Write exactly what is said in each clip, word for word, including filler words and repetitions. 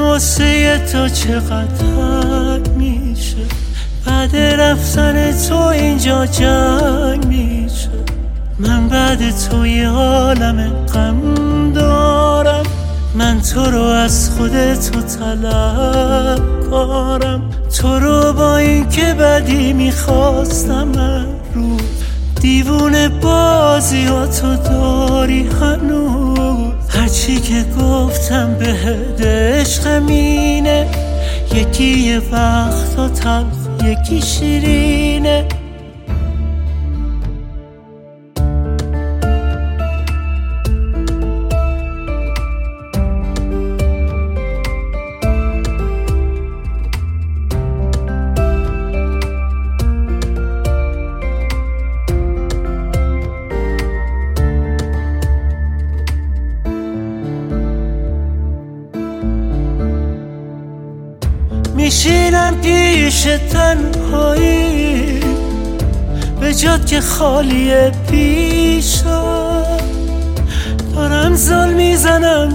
واسه تو چقدر میشه، بعد رفتن تو اینجا جنگ میشه. من بعد تو یه عالم غم دارم، من تو رو از خودت تو طلبکارم. تو رو با این که بدی میخواستم من رو دیوونه بازی ها تو داری هنوز. هرچی که گفتم بهت عشقمینه، یکی یه وقتا تلخ یکی شیرینه. میشینم پیش تنهایی به جات که خالیه پیشم، دارم زل میزنم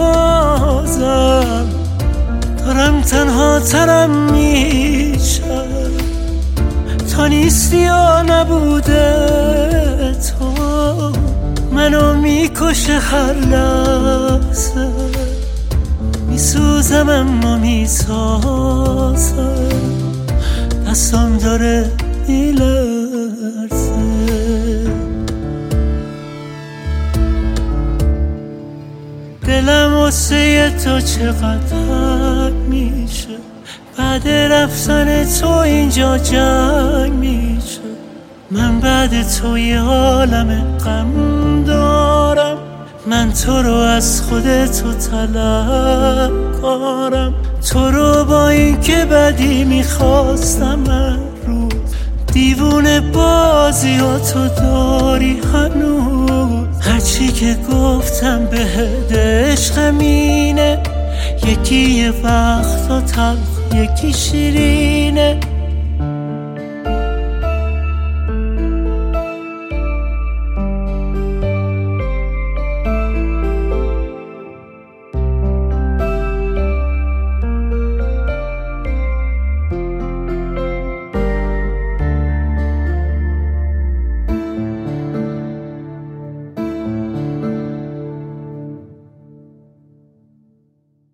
بازم، دارم تنها ترم میشم. تا نیستی یا نبوده تو منو میکشه هر لحظه، میسوزم اما میسازم، دستم داره میلرزه. دلم واسه تو چقدر میشه، بعد رفتن تو اینجا جنگ میشه. من بعد تو یه عالم غم دارم، من تو رو از خودت تو طلبکارم. تو رو با این که بدی میخواستم من رو دیوونه بازی ها تو داری هنوز. هرچی که گفتم بهت عشقمینه، یکی یه وقتا تلخ یکی شیرینه.